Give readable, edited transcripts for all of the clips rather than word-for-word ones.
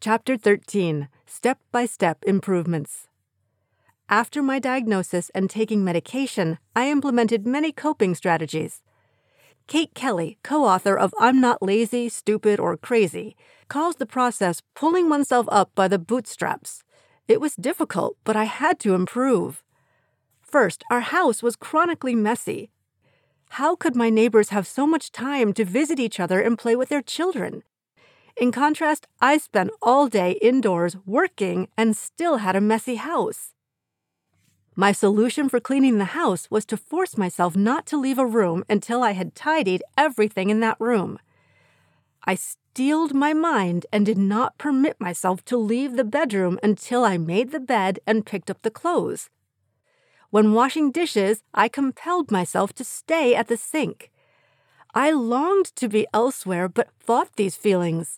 Chapter 13, Step-by-Step Improvements. After my diagnosis and taking medication, I implemented many coping strategies. Kate Kelly, co-author of I'm Not Lazy, Stupid, or Crazy, calls the process pulling oneself up by the bootstraps. It was difficult, but I had to improve. First, our house was chronically messy. How could my neighbors have so much time to visit each other and play with their children? In contrast, I spent all day indoors working and still had a messy house. My solution for cleaning the house was to force myself not to leave a room until I had tidied everything in that room. I steeled my mind and did not permit myself to leave the bedroom until I made the bed and picked up the clothes. When washing dishes, I compelled myself to stay at the sink. I longed to be elsewhere but fought these feelings.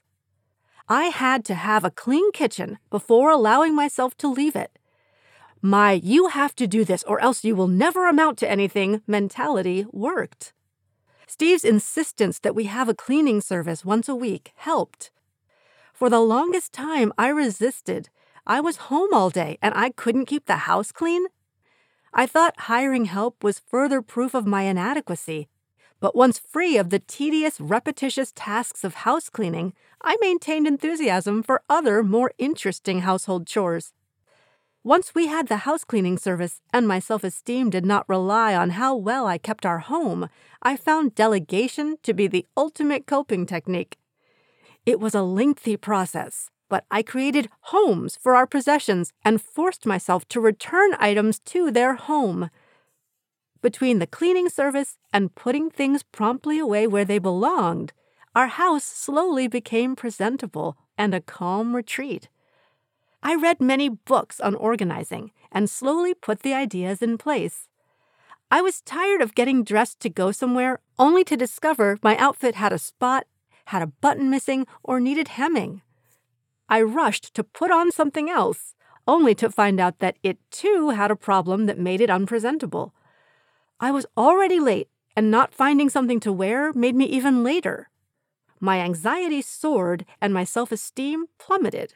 I had to have a clean kitchen before allowing myself to leave it. My "you have to do this or else you will never amount to anything" mentality worked. Steve's insistence that we have a cleaning service once a week helped. For the longest time, I resisted. I was home all day and I couldn't keep the house clean. I thought hiring help was further proof of my inadequacy. But once free of the tedious, repetitious tasks of house cleaning, I maintained enthusiasm for other, more interesting household chores. Once we had the house cleaning service and my self-esteem did not rely on how well I kept our home, I found delegation to be the ultimate coping technique. It was a lengthy process, but I created homes for our possessions and forced myself to return items to their home. Between the cleaning service and putting things promptly away where they belonged, our house slowly became presentable and a calm retreat. I read many books on organizing and slowly put the ideas in place. I was tired of getting dressed to go somewhere only to discover my outfit had a spot, had a button missing, or needed hemming. I rushed to put on something else, only to find out that it too had a problem that made it unpresentable. I was already late, and not finding something to wear made me even later. My anxiety soared and my self-esteem plummeted.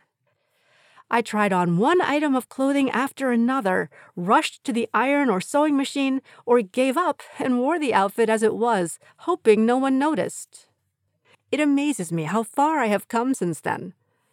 I tried on one item of clothing after another, rushed to the iron or sewing machine, or gave up and wore the outfit as it was, hoping no one noticed. It amazes me how far I have come since then.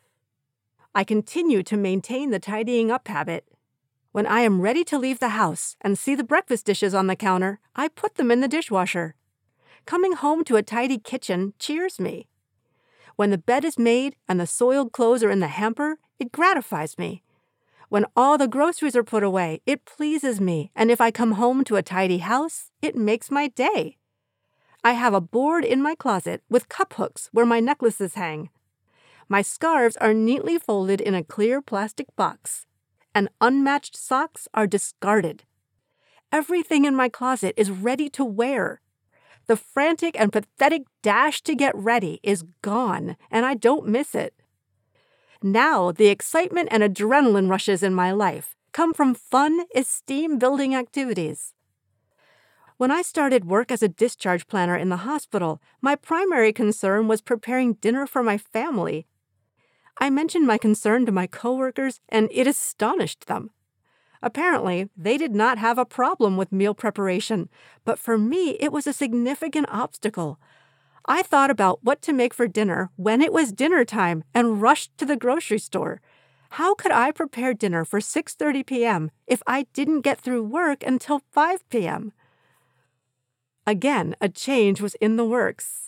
I continue to maintain the tidying up habit. When I am ready to leave the house and see the breakfast dishes on the counter, I put them in the dishwasher. Coming home to a tidy kitchen cheers me. When the bed is made and the soiled clothes are in the hamper, it gratifies me. When all the groceries are put away, it pleases me, and if I come home to a tidy house, it makes my day. I have a board in my closet with cup hooks where my necklaces hang. My scarves are neatly folded in a clear plastic box, and unmatched socks are discarded. Everything in my closet is ready to wear. The frantic and pathetic dash to get ready is gone, and I don't miss it. Now, the excitement and adrenaline rushes in my life come from fun, esteem-building activities. When I started work as a discharge planner in the hospital, my primary concern was preparing dinner for my family. I mentioned my concern to my coworkers, and it astonished them. Apparently, they did not have a problem with meal preparation, but for me, it was a significant obstacle. I thought about what to make for dinner when it was dinner time and rushed to the grocery store. How could I prepare dinner for 6:30 p.m. if I didn't get through work until 5 p.m.? Again, a change was in the works.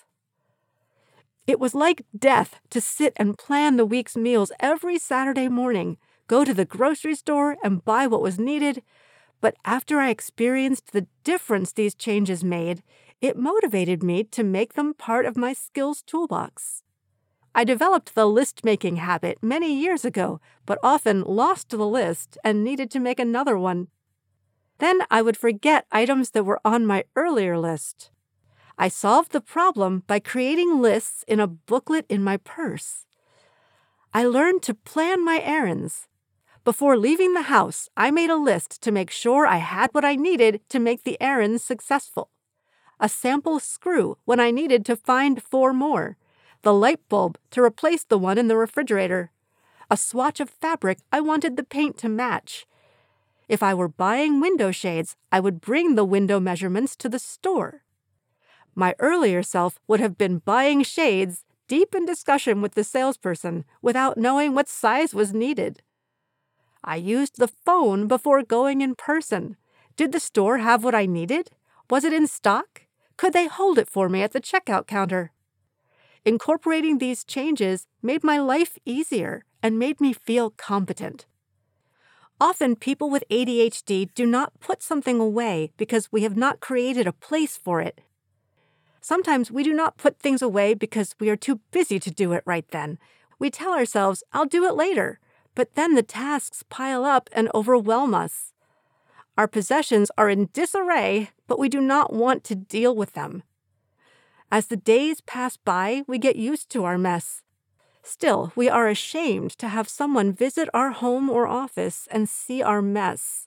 It was like death to sit and plan the week's meals every Saturday morning, go to the grocery store and buy what was needed. But after I experienced the difference these changes made, it motivated me to make them part of my skills toolbox. I developed the list-making habit many years ago, but often lost the list and needed to make another one. Then I would forget items that were on my earlier list. I solved the problem by creating lists in a booklet in my purse. I learned to plan my errands. Before leaving the house, I made a list to make sure I had what I needed to make the errands successful. A sample screw when I needed to find 4 more. The light bulb to replace the one in the refrigerator. A swatch of fabric, I wanted the paint to match. If I were buying window shades, I would bring the window measurements to the store. My earlier self would have been buying shades, deep in discussion with the salesperson, without knowing what size was needed. I used the phone before going in person. Did the store have what I needed? Was it in stock? Could they hold it for me at the checkout counter? Incorporating these changes made my life easier and made me feel competent. Often people with ADHD do not put something away because we have not created a place for it. Sometimes we do not put things away because we are too busy to do it right then. We tell ourselves, I'll do it later, but then the tasks pile up and overwhelm us. Our possessions are in disarray, but we do not want to deal with them. As the days pass by, we get used to our mess. Still, we are ashamed to have someone visit our home or office and see our mess.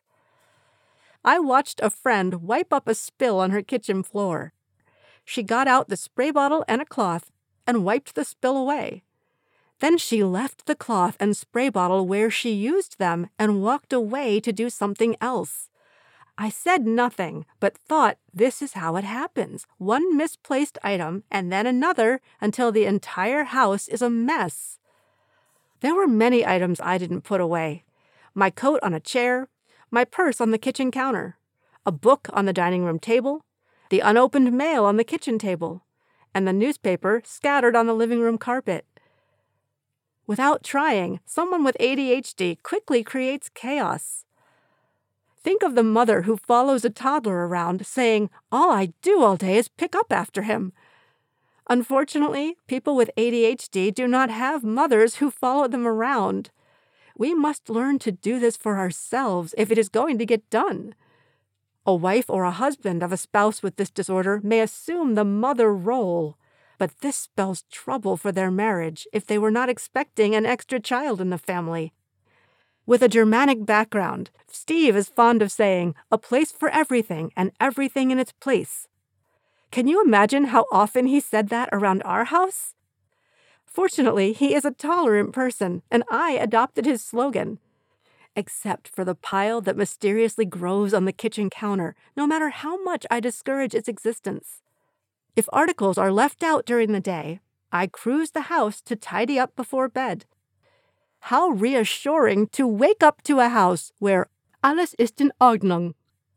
I watched a friend wipe up a spill on her kitchen floor. She got out the spray bottle and a cloth and wiped the spill away. Then she left the cloth and spray bottle where she used them and walked away to do something else. I said nothing, but thought this is how it happens. One misplaced item and then another until the entire house is a mess. There were many items I didn't put away. My coat on a chair, my purse on the kitchen counter, a book on the dining room table, the unopened mail on the kitchen table, and the newspaper scattered on the living room carpet. Without trying, someone with ADHD quickly creates chaos. Think of the mother who follows a toddler around saying, "All I do all day is pick up after him." Unfortunately, people with ADHD do not have mothers who follow them around. We must learn to do this for ourselves if it is going to get done. A wife or a husband of a spouse with this disorder may assume the mother role, but this spells trouble for their marriage if they were not expecting an extra child in the family. With a Germanic background, Steve is fond of saying, "A place for everything and everything in its place." Can you imagine how often he said that around our house? Fortunately, he is a tolerant person, and I adopted his slogan. Except for the pile that mysteriously grows on the kitchen counter, no matter how much I discourage its existence. If articles are left out during the day, I cruise the house to tidy up before bed. How reassuring to wake up to a house where alles ist in Ordnung.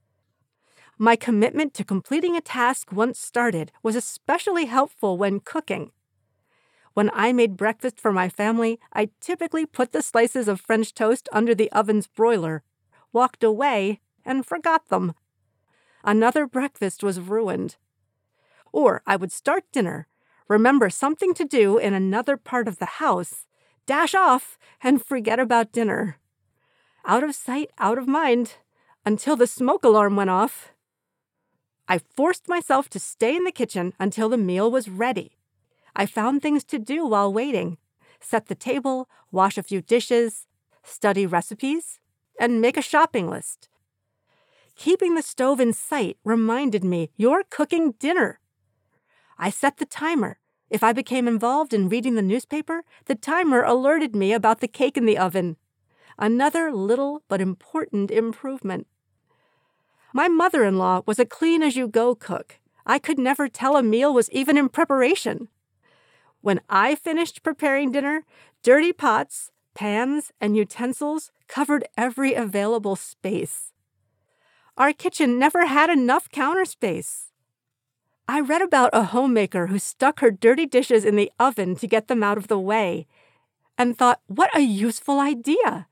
My commitment to completing a task once started was especially helpful when cooking. When I made breakfast for my family, I typically put the slices of French toast under the oven's broiler, walked away, and forgot them. Another breakfast was ruined. Or I would start dinner, remember something to do in another part of the house, dash off, and forget about dinner. Out of sight, out of mind, until the smoke alarm went off. I forced myself to stay in the kitchen until the meal was ready. I found things to do while waiting, set the table, wash a few dishes, study recipes, and make a shopping list. Keeping the stove in sight reminded me you're cooking dinner. I set the timer. If I became involved in reading the newspaper, the timer alerted me about the cake in the oven. Another little but important improvement. My mother-in-law was a clean-as-you-go cook. I could never tell a meal was even in preparation. When I finished preparing dinner, dirty pots, pans, and utensils covered every available space. Our kitchen never had enough counter space. I read about a homemaker who stuck her dirty dishes in the oven to get them out of the way, and thought, what a useful idea!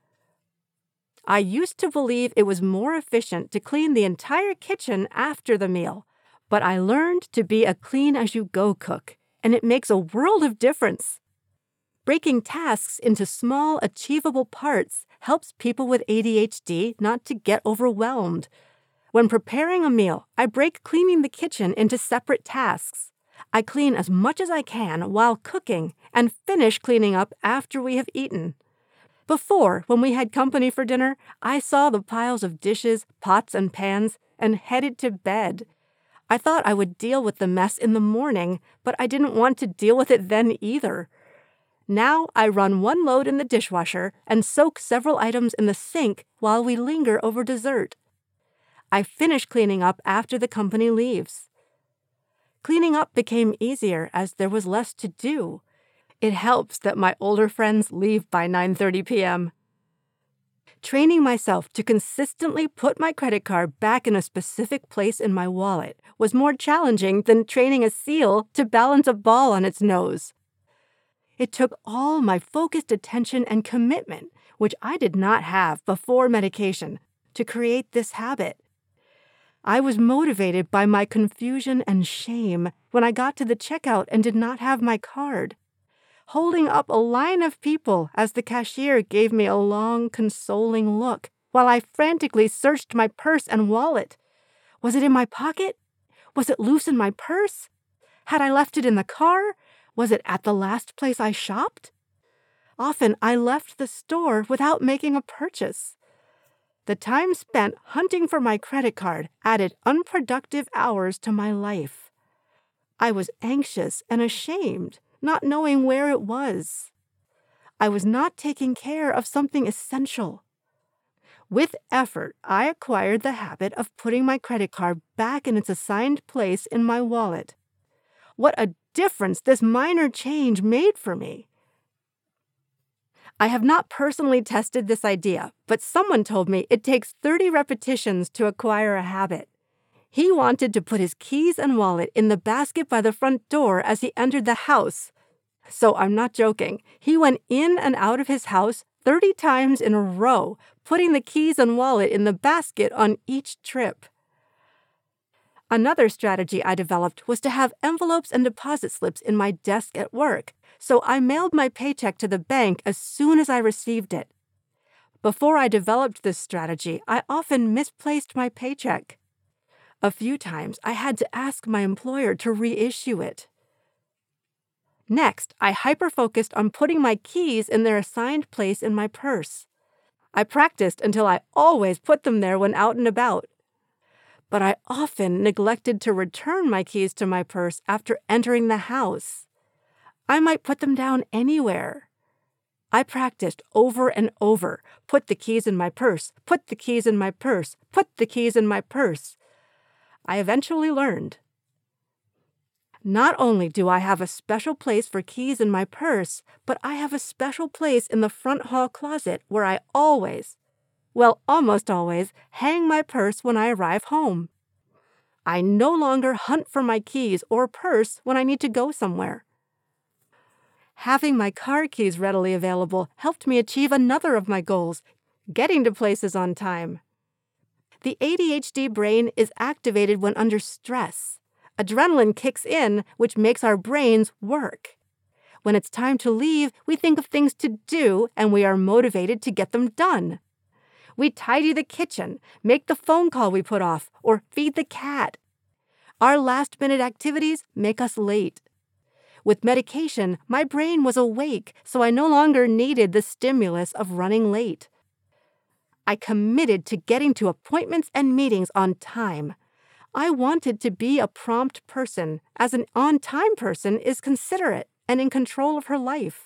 I used to believe it was more efficient to clean the entire kitchen after the meal, but I learned to be a clean-as-you-go cook, and it makes a world of difference. Breaking tasks into small, achievable parts helps people with ADHD not to get overwhelmed. When preparing a meal, I break cleaning the kitchen into separate tasks. I clean as much as I can while cooking and finish cleaning up after we have eaten. Before, when we had company for dinner, I saw the piles of dishes, pots, and pans and headed to bed. I thought I would deal with the mess in the morning, but I didn't want to deal with it then either. Now I run one load in the dishwasher and soak several items in the sink while we linger over dessert. I finish cleaning up after the company leaves. Cleaning up became easier as there was less to do. It helps that my older friends leave by 9:30 p.m. Training myself to consistently put my credit card back in a specific place in my wallet was more challenging than training a seal to balance a ball on its nose. It took all my focused attention and commitment, which I did not have before medication, to create this habit. I was motivated by my confusion and shame when I got to the checkout and did not have my card. Holding up a line of people as the cashier gave me a long, consoling look while I frantically searched my purse and wallet. Was it in my pocket? Was it loose in my purse? Had I left it in the car? Was it at the last place I shopped? Often I left the store without making a purchase. The time spent hunting for my credit card added unproductive hours to my life. I was anxious and ashamed, not knowing where it was. I was not taking care of something essential. With effort, I acquired the habit of putting my credit card back in its assigned place in my wallet. What a difference this minor change made for me. I have not personally tested this idea, but someone told me it takes 30 repetitions to acquire a habit. He wanted to put his keys and wallet in the basket by the front door as he entered the house. So I'm not joking. He went in and out of his house 30 times in a row, putting the keys and wallet in the basket on each trip. Another strategy I developed was to have envelopes and deposit slips in my desk at work, so I mailed my paycheck to the bank as soon as I received it. Before I developed this strategy, I often misplaced my paycheck. A few times, I had to ask my employer to reissue it. Next, I hyper-focused on putting my keys in their assigned place in my purse. I practiced until I always put them there when out and about. But I often neglected to return my keys to my purse after entering the house. I might put them down anywhere. I practiced over and over. Put the keys in my purse, put the keys in my purse, put the keys in my purse. I eventually learned. Not only do I have a special place for keys in my purse, but I have a special place in the front hall closet where I almost always, hang my purse when I arrive home. I no longer hunt for my keys or purse when I need to go somewhere. Having my car keys readily available helped me achieve another of my goals, getting to places on time. The ADHD brain is activated when under stress. Adrenaline kicks in, which makes our brains work. When it's time to leave, we think of things to do, and we are motivated to get them done. We tidy the kitchen, make the phone call we put off, or feed the cat. Our last-minute activities make us late. With medication, my brain was awake, so I no longer needed the stimulus of running late. I committed to getting to appointments and meetings on time. I wanted to be a prompt person, as an on-time person is considerate and in control of her life.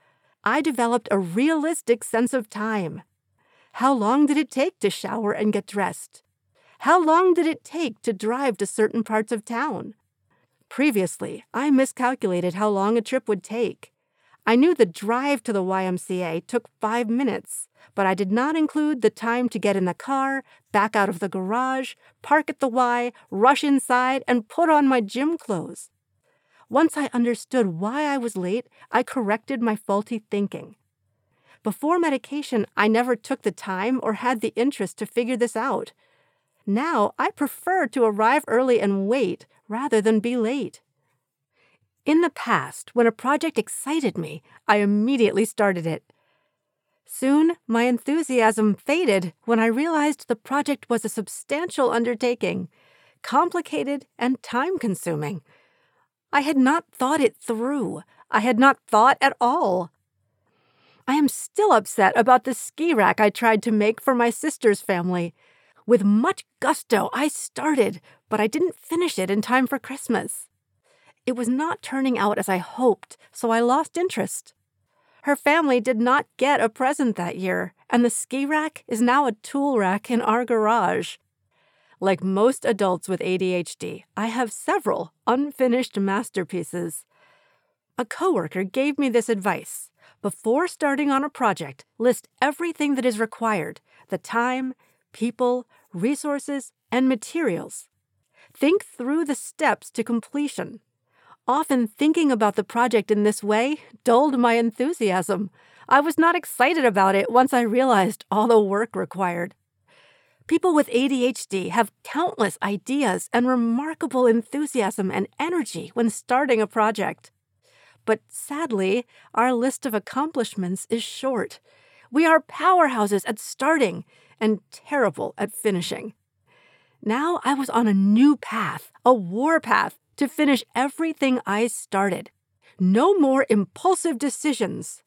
I developed a realistic sense of time. How long did it take to shower and get dressed? How long did it take to drive to certain parts of town? Previously, I miscalculated how long a trip would take. I knew the drive to the YMCA took 5 minutes, but I did not include the time to get in the car, back out of the garage, park at the Y, rush inside, and put on my gym clothes. Once I understood why I was late, I corrected my faulty thinking. Before medication, I never took the time or had the interest to figure this out. Now, I prefer to arrive early and wait rather than be late. In the past, when a project excited me, I immediately started it. Soon, my enthusiasm faded when I realized the project was a substantial undertaking, complicated and time-consuming. I had not thought it through. I had not thought at all. I am still upset about the ski rack I tried to make for my sister's family. With much gusto, I started, but I didn't finish it in time for Christmas. It was not turning out as I hoped, so I lost interest. Her family did not get a present that year, and the ski rack is now a tool rack in our garage. Like most adults with ADHD, I have several unfinished masterpieces. A coworker gave me this advice. Before starting on a project, list everything that is required: the time, people, resources, and materials. Think through the steps to completion. Often thinking about the project in this way dulled my enthusiasm. I was not excited about it once I realized all the work required. People with ADHD have countless ideas and remarkable enthusiasm and energy when starting a project. But sadly, our list of accomplishments is short. We are powerhouses at starting and terrible at finishing. Now I was on a new path, a warpath, to finish everything I started. No more impulsive decisions.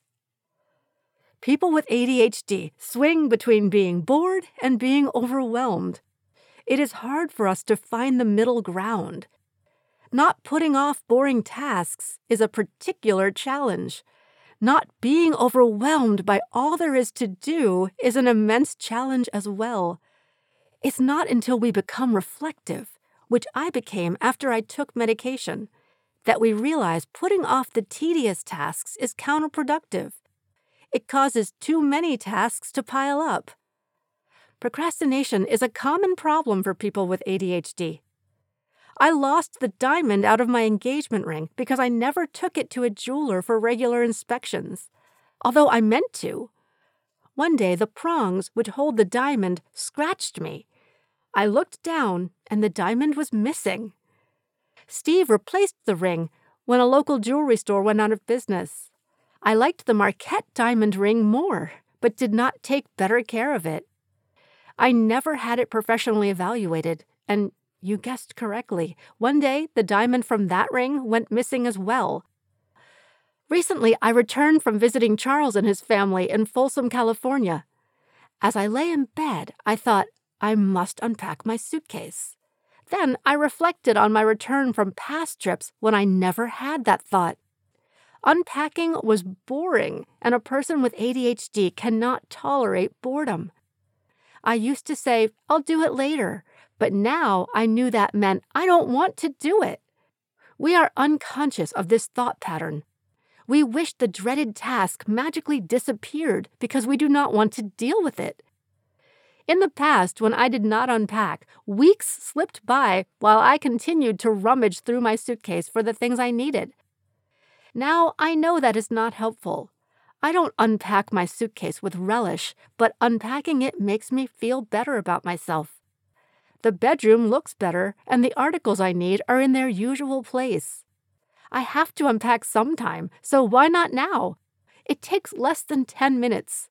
People with ADHD swing between being bored and being overwhelmed. It is hard for us to find the middle ground. Not putting off boring tasks is a particular challenge. Not being overwhelmed by all there is to do is an immense challenge as well. It's not until we become reflective, which I became after I took medication, that we realize putting off the tedious tasks is counterproductive. It causes too many tasks to pile up. Procrastination is a common problem for people with ADHD. I lost the diamond out of my engagement ring because I never took it to a jeweler for regular inspections, although I meant to. One day, the prongs which hold the diamond scratched me. I looked down, and the diamond was missing. Steve replaced the ring when a local jewelry store went out of business. I liked the Marquette diamond ring more, but did not take better care of it. I never had it professionally evaluated, and you guessed correctly, one day the diamond from that ring went missing as well. Recently, I returned from visiting Charles and his family in Folsom, California. As I lay in bed, I thought, I must unpack my suitcase. Then I reflected on my return from past trips when I never had that thought. Unpacking was boring, and a person with ADHD cannot tolerate boredom. I used to say, I'll do it later, but now I knew that meant I don't want to do it. We are unconscious of this thought pattern. We wish the dreaded task magically disappeared because we do not want to deal with it. In the past, when I did not unpack, weeks slipped by while I continued to rummage through my suitcase for the things I needed. Now I know that is not helpful. I don't unpack my suitcase with relish, but unpacking it makes me feel better about myself. The bedroom looks better, and the articles I need are in their usual place. I have to unpack sometime, so why not now? It takes less than 10 minutes.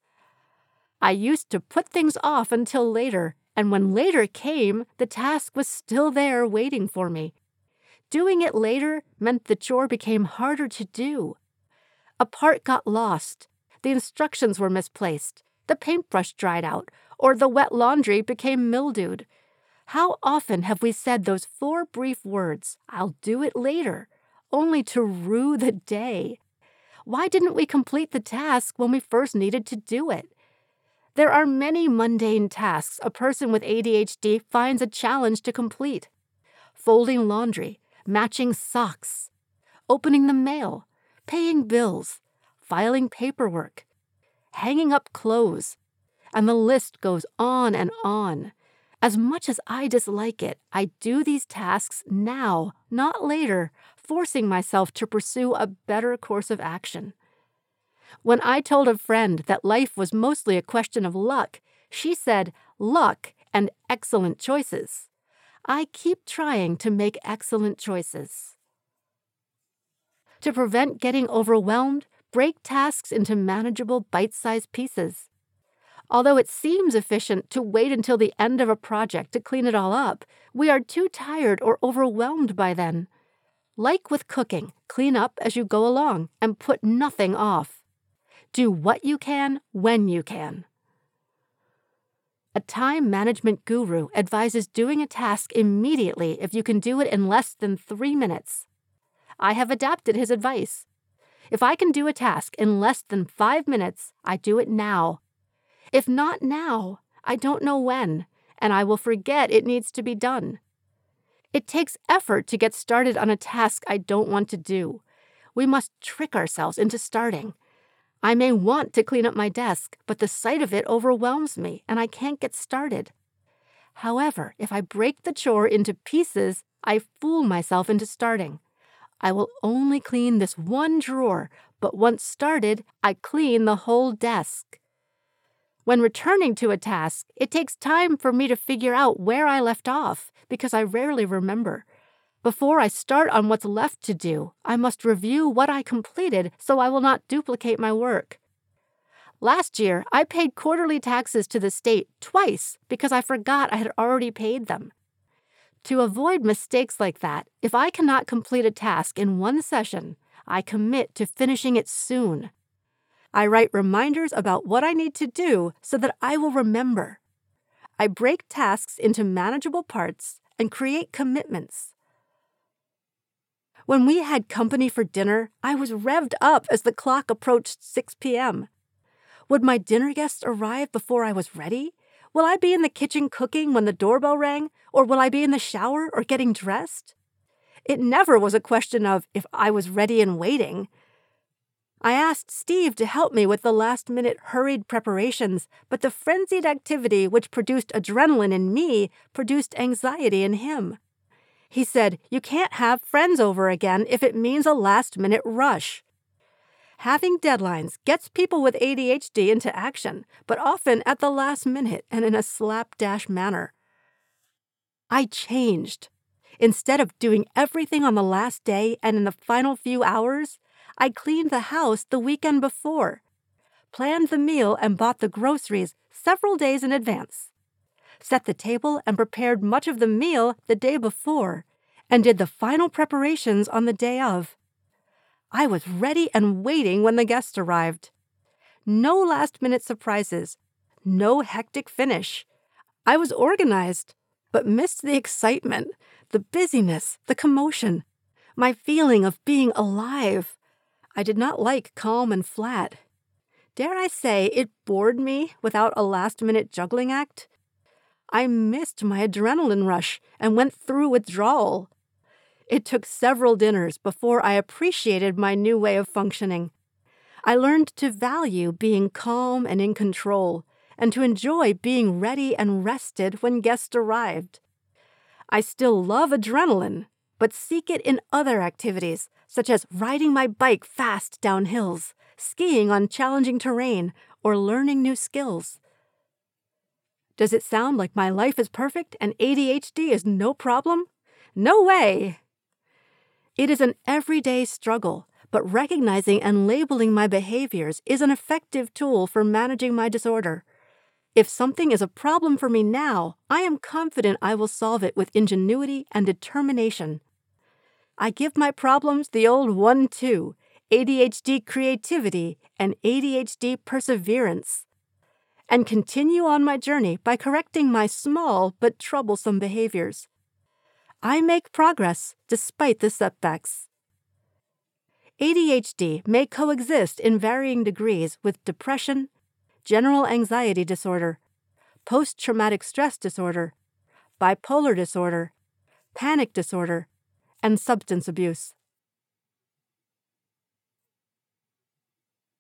I used to put things off until later, and when later came, the task was still there waiting for me. Doing it later meant the chore became harder to do. A part got lost, the instructions were misplaced, the paintbrush dried out, or the wet laundry became mildewed. How often have we said those 4 brief words, I'll do it later, only to rue the day? Why didn't we complete the task when we first needed to do it? There are many mundane tasks a person with ADHD finds a challenge to complete. Folding laundry, matching socks, opening the mail, paying bills, filing paperwork, hanging up clothes, and the list goes on and on. As much as I dislike it, I do these tasks now, not later, forcing myself to pursue a better course of action. When I told a friend that life was mostly a question of luck, she said, luck and excellent choices. I keep trying to make excellent choices. To prevent getting overwhelmed, break tasks into manageable bite-sized pieces. Although it seems efficient to wait until the end of a project to clean it all up, we are too tired or overwhelmed by then. Like with cooking, clean up as you go along and put nothing off. Do what you can when you can. A time management guru advises doing a task immediately if you can do it in less than 3 minutes. I have adapted his advice. If I can do a task in less than 5 minutes, I do it now. If not now, I don't know when, and I will forget it needs to be done. It takes effort to get started on a task I don't want to do. We must trick ourselves into starting. I may want to clean up my desk, but the sight of it overwhelms me, and I can't get started. However, if I break the chore into pieces, I fool myself into starting. I will only clean this one drawer, but once started, I clean the whole desk. When returning to a task, it takes time for me to figure out where I left off, because I rarely remember. Before I start on what's left to do, I must review what I completed so I will not duplicate my work. Last year, I paid quarterly taxes to the state twice because I forgot I had already paid them. To avoid mistakes like that, if I cannot complete a task in one session, I commit to finishing it soon. I write reminders about what I need to do so that I will remember. I break tasks into manageable parts and create commitments. When we had company for dinner, I was revved up as the clock approached 6 p.m. Would my dinner guests arrive before I was ready? Will I be in the kitchen cooking when the doorbell rang, or will I be in the shower or getting dressed? It never was a question of if I was ready and waiting. I asked Steve to help me with the last-minute hurried preparations, but the frenzied activity which produced adrenaline in me produced anxiety in him. He said, "You can't have friends over again if it means a last-minute rush." Having deadlines gets people with ADHD into action, but often at the last minute and in a slapdash manner. I changed. Instead of doing everything on the last day and in the final few hours, I cleaned the house the weekend before, planned the meal and bought the groceries several days in advance, set the table and prepared much of the meal the day before, and did the final preparations on the day of. I was ready and waiting when the guests arrived. No last-minute surprises, no hectic finish. I was organized, but missed the excitement, the busyness, the commotion, my feeling of being alive. I did not like calm and flat. Dare I say it bored me without a last-minute juggling act? I missed my adrenaline rush and went through withdrawal. It took several dinners before I appreciated my new way of functioning. I learned to value being calm and in control, and to enjoy being ready and rested when guests arrived. I still love adrenaline, but seek it in other activities, such as riding my bike fast down hills, skiing on challenging terrain, or learning new skills. Does it sound like my life is perfect and ADHD is no problem? No way! It is an everyday struggle, but recognizing and labeling my behaviors is an effective tool for managing my disorder. If something is a problem for me now, I am confident I will solve it with ingenuity and determination. I give my problems the old 1-2, ADHD creativity and ADHD perseverance, and continue on my journey by correcting my small but troublesome behaviors. I make progress despite the setbacks. ADHD may coexist in varying degrees with depression, general anxiety disorder, post-traumatic stress disorder, bipolar disorder, panic disorder, and substance abuse.